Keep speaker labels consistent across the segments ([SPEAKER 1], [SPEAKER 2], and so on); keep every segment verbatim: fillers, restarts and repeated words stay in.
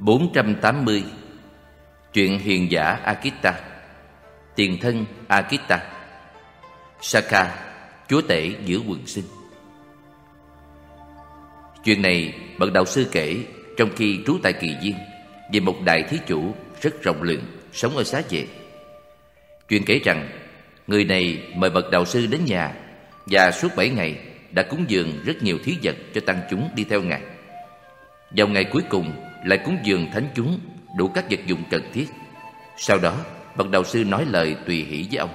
[SPEAKER 1] bốn trăm tám mươi. Chuyện hiền giả Akita. Tiền thân Akita. Saka, chúa tể giữa quần sinh. Chuyện này bậc đạo sư kể trong khi trú tại Kỳ Viên về một đại thí chủ rất rộng lượng sống ở xá vệ. Chuyện kể rằng người này mời bậc đạo sư đến nhà và suốt bảy ngày đã cúng dường rất nhiều thí vật cho tăng chúng đi theo ngài. Vào ngày cuối cùng lại cúng dường thánh chúng đủ các vật dụng cần thiết. Sau đó bậc đạo sư nói lời tùy hỷ với ông: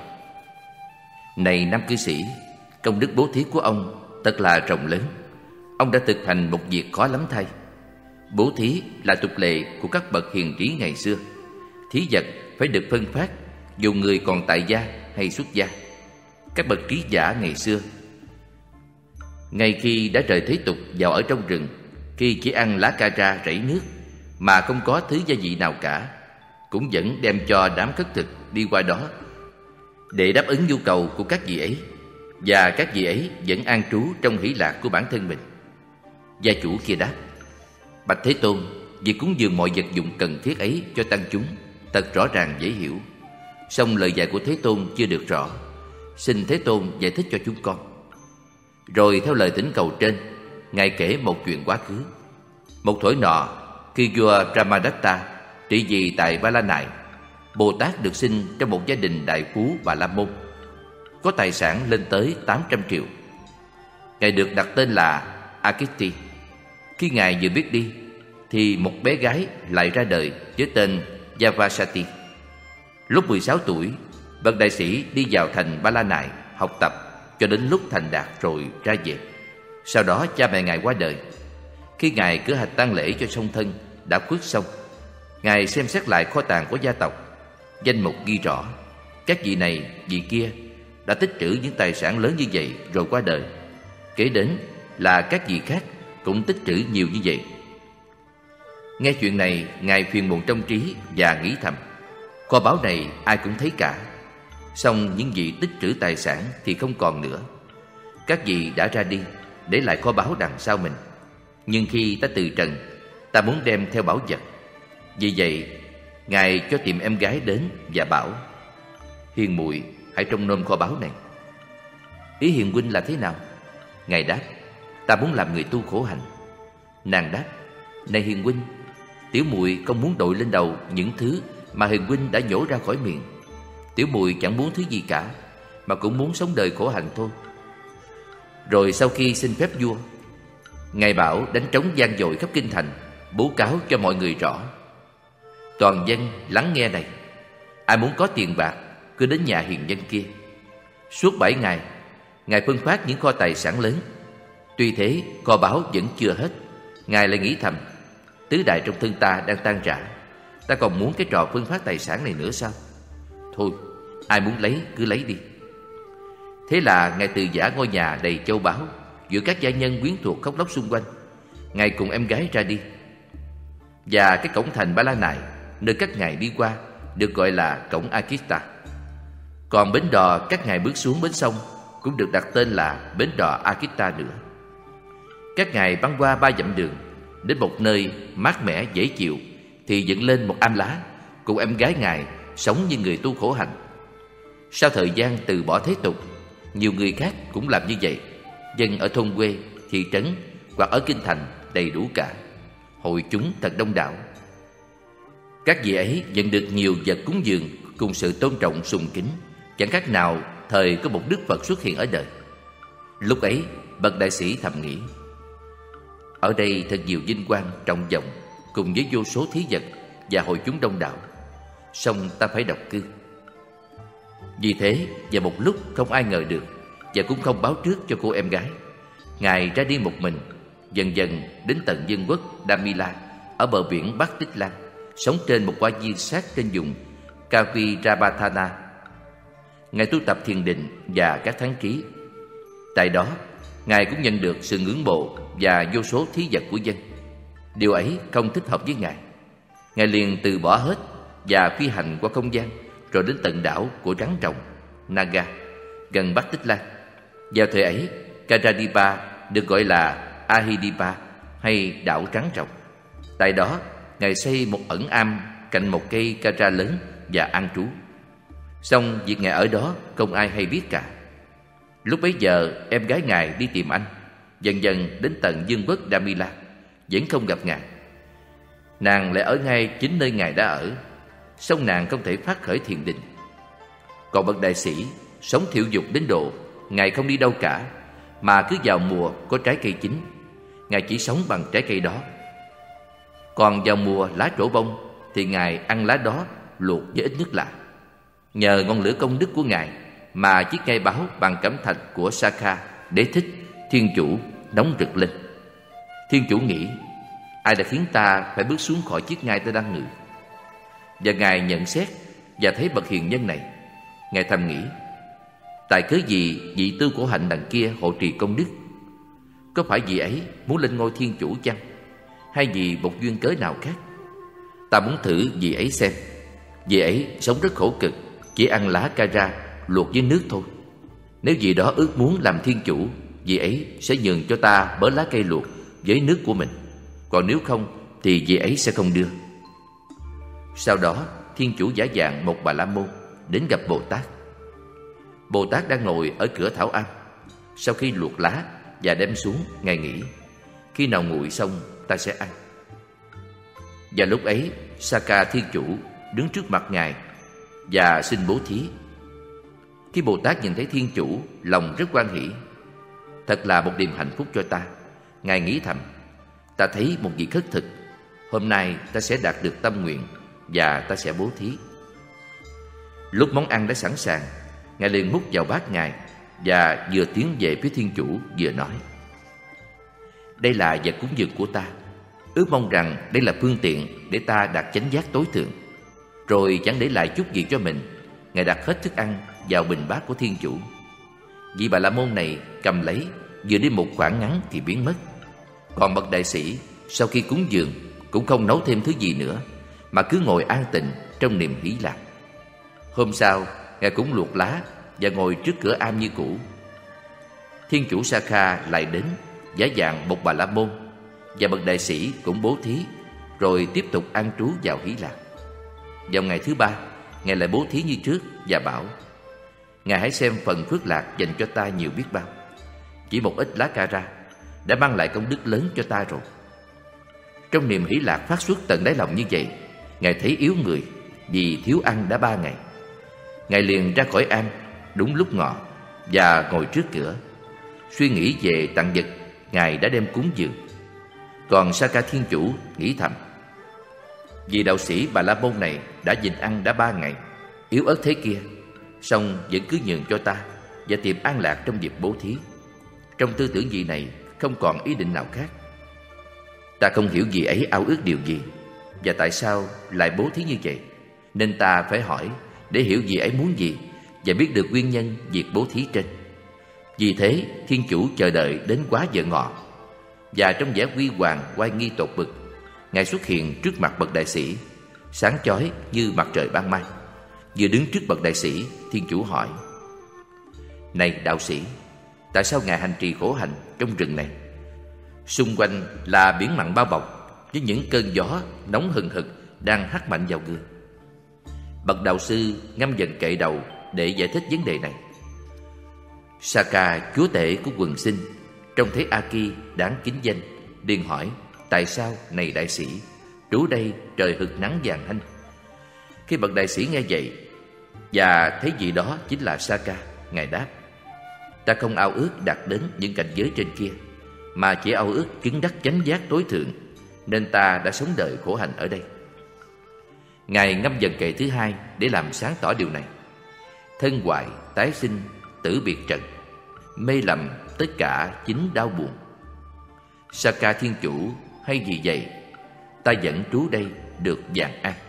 [SPEAKER 1] "Này nam cư sĩ, công đức bố thí của ông thật là rộng lớn. Ông đã thực hành một việc khó lắm thay. Bố thí là tục lệ của các bậc hiền trí ngày xưa. Thí vật phải được phân phát dù người còn tại gia hay xuất gia. Các bậc trí giả ngày xưa, ngay khi đã rời thế tục vào ở trong rừng, khi chỉ ăn lá ca ra rẫy nước mà không có thứ gia vị nào cả, cũng vẫn đem cho đám khất thực đi qua đó để đáp ứng nhu cầu của các vị ấy, và các vị ấy vẫn an trú trong hỷ lạc của bản thân mình." Gia chủ kia đáp: "Bạch Thế Tôn, việc cúng dường mọi vật dụng cần thiết ấy cho tăng chúng thật rõ ràng dễ hiểu. Song lời dạy của Thế Tôn chưa được rõ, xin Thế Tôn giải thích cho chúng con." Rồi theo lời thỉnh cầu trên, ngài kể một chuyện quá khứ. Một thuở nọ, khi vua Brahmadatta trị vì tại Ba La Nại, Bồ Tát được sinh trong một gia đình đại phú Bà La Môn, có tài sản lên tới tám trăm triệu. Ngài được đặt tên là Akiti. Khi ngài vừa biết đi thì một bé gái lại ra đời với tên Javasati. Lúc mười sáu tuổi, bậc đại sĩ đi vào thành Ba La Nại học tập cho đến lúc thành đạt rồi ra về. Sau đó cha mẹ ngài qua đời. Khi ngài cử hành tang lễ cho song thân đã khuất xong, ngài xem xét lại kho tàng của gia tộc. Danh mục ghi rõ các vị này vị kia đã tích trữ những tài sản lớn như vậy rồi qua đời. Kế đến là các vị khác cũng tích trữ nhiều như vậy. Nghe chuyện này, ngài phiền muộn trong trí và nghĩ thầm: kho báu này ai cũng thấy cả, song những vị tích trữ tài sản thì không còn nữa. Các vị đã ra đi để lại kho báu đằng sau mình, nhưng khi ta từ trần, ta muốn đem theo báu vật. Vì vậy ngài cho tìm em gái đến và bảo: "Hiền muội, hãy trông nom kho báu này." "Ý hiền huynh là thế nào?" Ngài đáp: "Ta muốn làm người tu khổ hạnh." Nàng đáp: "Này hiền huynh, tiểu muội không muốn đội lên đầu những thứ mà hiền huynh đã nhổ ra khỏi miệng. Tiểu muội chẳng muốn thứ gì cả, mà cũng muốn sống đời khổ hạnh thôi." Rồi sau khi xin phép vua, ngài bảo đánh trống vang dội khắp kinh thành, bố cáo cho mọi người rõ: "Toàn dân lắng nghe này, ai muốn có tiền bạc cứ đến nhà hiền nhân kia." Suốt bảy ngày, ngài phân phát những kho tài sản lớn. Tuy thế, kho báu vẫn chưa hết. Ngài lại nghĩ thầm: tứ đại trong thân ta đang tan rã, ta còn muốn cái trò phân phát tài sản này nữa sao? Thôi, ai muốn lấy cứ lấy đi. Thế là ngài từ giã ngôi nhà đầy châu báu giữa các gia nhân quyến thuộc khóc lóc xung quanh. Ngài cùng em gái ra đi, và cái cổng thành Ba La Nại nơi các ngài đi qua được gọi là cổng Akita. Còn bến đò các ngài bước xuống bến sông cũng được đặt tên là bến đò Akita nữa. Các ngài băng qua ba dặm đường, đến một nơi mát mẻ dễ chịu thì dựng lên một am lá, cùng em gái ngài sống như người tu khổ hạnh. Sau thời gian từ bỏ thế tục, nhiều người khác cũng làm như vậy. Dân ở thôn quê, thị trấn hoặc ở kinh thành đầy đủ cả. Hội chúng thật đông đảo. Các vị ấy nhận được nhiều vật cúng dường cùng sự tôn trọng sùng kính, chẳng khác nào thời có một Đức Phật xuất hiện ở đời. Lúc ấy, bậc đại sĩ thầm nghĩ: ở đây thật nhiều vinh quang trọng vọng, cùng với vô số thí vật và hội chúng đông đảo, song ta phải độc cư. Vì thế, vào một lúc không ai ngờ được, và cũng không báo trước cho cô em gái, ngài ra đi một mình, dần dần đến tận vương quốc Damila ở bờ biển Bắc Tích Lan, sống trên một quả viên sát trên vùng Kavirabhathana. Ngài tu tập thiền định và các thắng trí. Tại đó, ngài cũng nhận được sự ngưỡng mộ và vô số thí vật của dân. Điều ấy không thích hợp với ngài. Ngài liền từ bỏ hết và phi hành qua không gian, rồi đến tận đảo của rắn rồng Naga gần Bắc Tích Lan. Vào thời ấy, Karadipa được gọi là Ahidipa hay đảo rắn rồng. Tại đó, Ngài xây một ẩn am cạnh một cây ca tra lớn và an trú. Xong việc Ngài ở đó không ai hay biết cả. Lúc bấy giờ em gái Ngài đi tìm anh, dần dần đến tận vương quốc Damila, vẫn không gặp Ngài. Nàng lại ở ngay chính nơi Ngài đã ở, song nàng không thể phát khởi thiền định. Còn bậc đại sĩ sống thiểu dục đến độ Ngài không đi đâu cả, mà cứ vào mùa có trái cây chín, Ngài chỉ sống bằng trái cây đó. Còn vào mùa lá trổ bông thì Ngài ăn lá đó luộc với ít nước lạ. Nhờ ngọn lửa công đức của Ngài mà chiếc ngai báo bằng cẩm thạch của Sakha, Đế Thích, Thiên Chủ nóng rực lên. Thiên Chủ nghĩ, ai đã khiến ta phải bước xuống khỏi chiếc ngai ta đang ngự? Và Ngài nhận xét và thấy bậc hiền nhân này. Ngài thầm nghĩ, tại cớ gì vị tư của hạnh đằng kia hộ trì công đức? Có phải vị ấy muốn lên ngôi Thiên Chủ chăng? Hay vì một duyên cớ nào khác? Ta muốn thử vị ấy xem. Vị ấy sống rất khổ cực, chỉ ăn lá ca ra luộc với nước thôi. Nếu vị đó ước muốn làm Thiên Chủ, vị ấy sẽ nhường cho ta bớ lá cây luộc với nước của mình. Còn nếu không thì vị ấy sẽ không đưa. Sau đó Thiên Chủ giả dạng một Bà La Môn đến gặp Bồ Tát. Bồ Tát đang ngồi ở cửa thảo am. Sau khi luộc lá và đem xuống, Ngài nghĩ, khi nào nguội xong ta sẽ ăn. Và lúc ấy Sakha Thiên Chủ đứng trước mặt Ngài và xin bố thí. Khi Bồ Tát nhìn thấy Thiên Chủ, lòng rất hoan hỷ. Thật là một niềm hạnh phúc cho ta. Ngài nghĩ thầm, ta thấy một việc khất thực, hôm nay ta sẽ đạt được tâm nguyện và ta sẽ bố thí. Lúc món ăn đã sẵn sàng, Ngài liền múc vào bát Ngài và vừa tiến về phía Thiên Chủ vừa nói, đây là vật cúng dường của ta, ước mong rằng đây là phương tiện để ta đạt chánh giác tối thượng. Rồi chẳng để lại chút gì cho mình, Ngài đặt hết thức ăn vào bình bát của Thiên Chủ. Vị Bà La Môn này cầm lấy, vừa đi một khoảng ngắn thì biến mất. Còn bậc đại sĩ sau khi cúng dường cũng không nấu thêm thứ gì nữa, mà cứ ngồi an tịnh trong niềm hỷ lạc. Hôm sau Ngài cũng luộc lá và ngồi trước cửa am như cũ. Thiên Chủ Sakha lại đến giả dạng một Bà La Môn, và bậc đại sĩ cũng bố thí, rồi tiếp tục an trú vào hỷ lạc. Vào ngày thứ ba, Ngài lại bố thí như trước và bảo, Ngài hãy xem phần phước lạc dành cho ta nhiều biết bao. Chỉ một ít lá ca ra đã mang lại công đức lớn cho ta rồi. Trong niềm hỷ lạc phát xuất tận đáy lòng như vậy, Ngài thấy yếu người vì thiếu ăn đã ba ngày. Ngài liền ra khỏi am đúng lúc ngọ và ngồi trước cửa, suy nghĩ về tặng vật Ngài đã đem cúng dường. Còn Sakha Thiên Chủ nghĩ thầm, vì đạo sĩ Bà La Môn này đã nhịn ăn đã ba ngày, yếu ớt thế kia, song vẫn cứ nhường cho ta và tìm an lạc trong việc bố thí. Trong tư tưởng vị này không còn ý định nào khác. Ta không hiểu vị ấy ao ước điều gì và tại sao lại bố thí như vậy, nên ta phải hỏi để hiểu vị ấy muốn gì và biết được nguyên nhân việc bố thí trên. Vì thế Thiên Chủ chờ đợi đến quá giờ ngọ, và trong vẻ huy hoàng oai nghi tột bực, Ngài xuất hiện trước mặt bậc đại sĩ, sáng chói như mặt trời ban mai. Vừa đứng trước bậc đại sĩ, Thiên Chủ hỏi, này đạo sĩ, tại sao Ngài hành trì khổ hạnh trong rừng này? Xung quanh là biển mặn bao bọc, với những cơn gió nóng hừng hực đang hắt mạnh vào người. Bậc đạo sư ngâm dần kệ đầu để giải thích vấn đề này. Sakha, chúa tể của quần sinh, trông thấy A-ki đáng kính danh, liền hỏi, tại sao này đại sĩ, trú đây trời hực nắng vàng hanh? Khi bậc đại sĩ nghe vậy và thấy vị đó chính là Sakha, Ngài đáp, ta không ao ước đạt đến những cảnh giới trên kia, mà chỉ ao ước chứng đắc chánh giác tối thượng, nên ta đã sống đời khổ hạnh ở đây. Ngài ngâm dần kệ thứ hai để làm sáng tỏ điều này. Thân hoại, tái sinh, tử biệt trần, mê lầm tất cả chính đau buồn. Sakha Thiên Chủ, hay vì vậy ta vẫn trú đây được vạn an.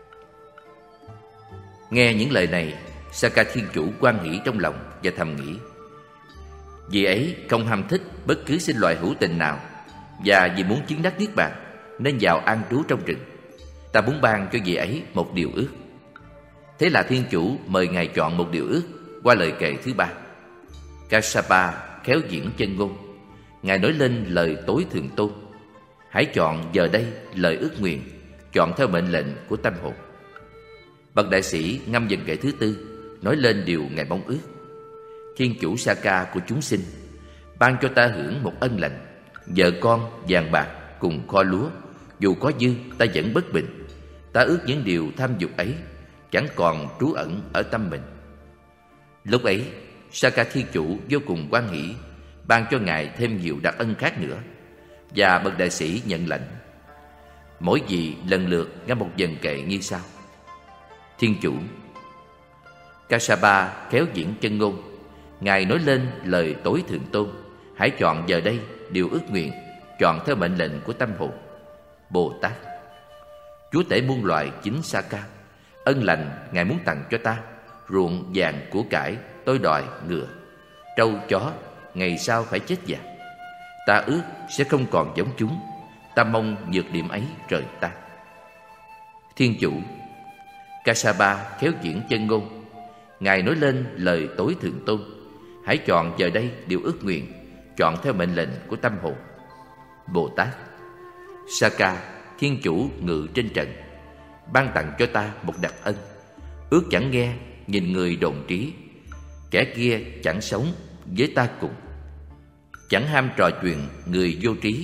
[SPEAKER 1] Nghe những lời này, Sakha Thiên Chủ hoan hỷ trong lòng và thầm nghĩ, vì ấy không ham thích bất cứ sinh loài hữu tình nào, và vì muốn chứng đắc niết bàn nên vào an trú trong rừng. Ta muốn ban cho vị ấy một điều ước. Thế là Thiên Chủ mời Ngài chọn một điều ước qua lời kệ thứ ba. Kassapa khéo diễn chân ngôn, Ngài nói lên lời tối thượng tôn. Hãy chọn giờ đây lời ước nguyện, chọn theo mệnh lệnh của tâm hồn. Bậc đại sĩ ngâm dần kệ thứ tư, nói lên điều Ngài mong ước. Thiên chủ Saka của chúng sinh, ban cho ta hưởng một ân lành, vợ con, vàng bạc cùng kho lúa. Dù có dư, ta vẫn bất bình. Ta ước những điều tham dục ấy chẳng còn trú ẩn ở tâm mình. Lúc ấy, Saka thiên chủ vô cùng hoan hỷ, ban cho Ngài thêm nhiều đặc ân khác nữa. Và bậc đại sĩ nhận lãnh. Mỗi vị lần lượt ngâm một dần kệ như sau. Thiên chủ Kassapa khéo diễn chân ngôn, Ngài nói lên lời tối thượng tôn. Hãy chọn giờ đây điều ước nguyện, chọn theo mệnh lệnh của tâm hồn. Bồ Tát Chúa tể muôn loài chính Saka, ân lành Ngài muốn tặng cho ta ruộng vàng của cải, tôi đòi ngựa, trâu chó, ngày sau phải chết già. Ta ước sẽ không còn giống chúng. Ta mong nhược điểm ấy rời ta. Thiên chủ Kassapa khéo diễn chân ngôn, Ngài nói lên lời tối thượng tôn. Hãy chọn giờ đây điều ước nguyện, chọn theo mệnh lệnh của tâm hồn. Bồ Tát Saka thiên chủ ngự trên trần, ban tặng cho ta một đặc ân. Ước chẳng nghe nhìn người đồn trí, kẻ kia chẳng sống với ta cùng. Chẳng ham trò chuyện người vô trí,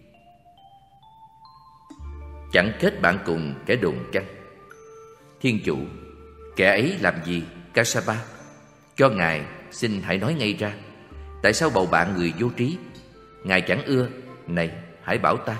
[SPEAKER 1] chẳng kết bạn cùng kẻ đồn căng. Thiên chủ kẻ ấy làm gì Kassapa? Cho Ngài xin hãy nói ngay ra. Tại sao bầu bạn người vô trí? Ngài chẳng ưa, này hãy bảo ta.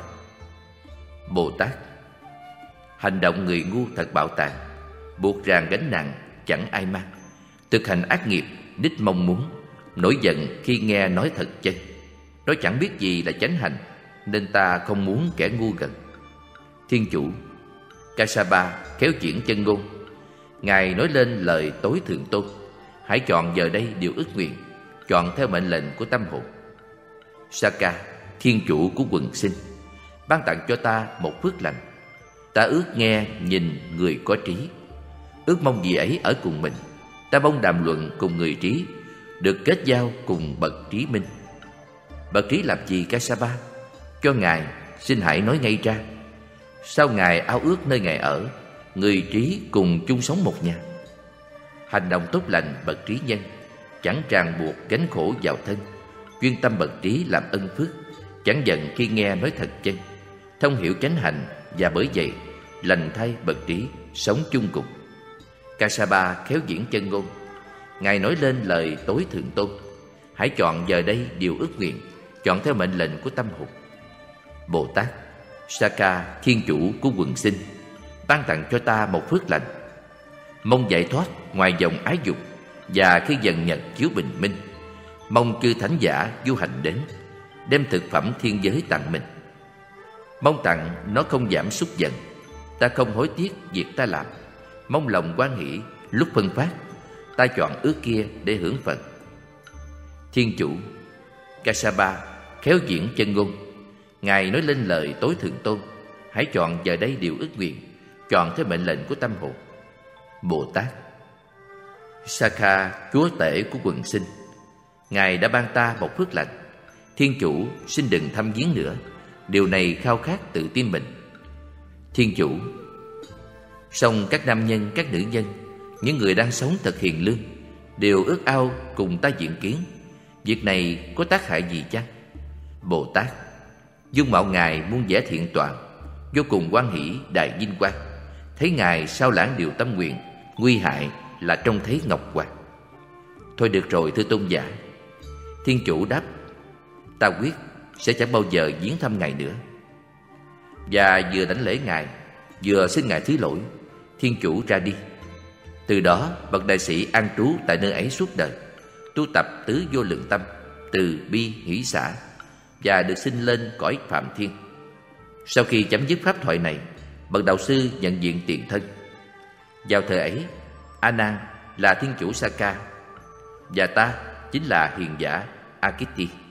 [SPEAKER 1] Bồ Tát hành động người ngu thật bạo tàn, buộc ràng gánh nặng chẳng ai mang. Thực hành ác nghiệp đích mong muốn, nổi giận khi nghe nói thật chân. Nó chẳng biết gì là chánh hành, nên ta không muốn kẻ ngu gần. Thiên chủ Kassapa khéo diễn chân ngôn, Ngài nói lên lời tối thượng tôn. Hãy chọn giờ đây điều ước nguyện, chọn theo mệnh lệnh của tâm hồn. Saka thiên chủ của quần sinh, ban tặng cho ta một phước lành. Ta ước nghe nhìn người có trí, ước mong gì ấy ở cùng mình. Ta mong đàm luận cùng người trí, được kết giao cùng bậc trí minh. Bậc trí làm gì Kassapa? Cho Ngài xin hãy nói ngay ra. Sao Ngài ao ước nơi Ngài ở, người trí cùng chung sống một nhà? Hành động tốt lành bậc trí nhân, chẳng ràng buộc gánh khổ vào thân. Chuyên tâm bậc trí làm ân phước, chẳng giận khi nghe nói thật chân. Thông hiểu chánh hành, và bởi vậy lành thay bậc trí sống chung cùng. Kassapa khéo diễn chân ngôn, Ngài nói lên lời tối thượng tôn. Hãy chọn giờ đây điều ước nguyện, chọn theo mệnh lệnh của tâm hồn. Bồ Tát Saka thiên chủ của quần sinh, ban tặng cho ta một phước lành. Mong giải thoát ngoài dòng ái dục, và khi dần nhật chiếu bình minh, mong chư thánh giả du hành đến, đem thực phẩm thiên giới tặng mình. Mong tặng nó không giảm xúc giận, ta không hối tiếc việc ta làm. Mong lòng hoan hỷ lúc phân phát, ta chọn ước kia để hưởng phần. Thiên chủ Kassapa khéo diễn chân ngôn, Ngài nói lên lời tối thượng tôn. Hãy chọn giờ đây điều ước nguyện, chọn theo mệnh lệnh của tâm hồn. Bồ Tát Saka chúa tể của quần sinh, Ngài đã ban ta một phước lành. Thiên chủ xin đừng thăm viếng nữa, điều này khao khát tự tim mình. Thiên chủ song các nam nhân, các nữ nhân, những người đang sống thật hiền lương, đều ước ao cùng ta diện kiến. Việc này có tác hại gì chăng? Bồ Tát dung mạo Ngài muôn vẻ thiện toàn, vô cùng hoan hỷ đại vinh quang. Thấy Ngài sao lãng điều tâm nguyện, nguy hại là trông thấy ngọc hoàng. Thôi được rồi thưa tôn giả. Thiên chủ đáp, ta quyết sẽ chẳng bao giờ viếng thăm Ngài nữa. Và vừa đảnh lễ Ngài, vừa xin Ngài thứ lỗi, thiên chủ ra đi. Từ đó bậc đại sĩ an trú tại nơi ấy suốt đời, tu tập tứ vô lượng tâm, từ bi hỷ xả, và được sinh lên cõi phạm thiên. Sau khi chấm dứt pháp thoại này, bậc đạo sư nhận diện tiền thân. Vào thời ấy, A Nan là thiên chủ Saka, và ta chính là hiền giả Akiti.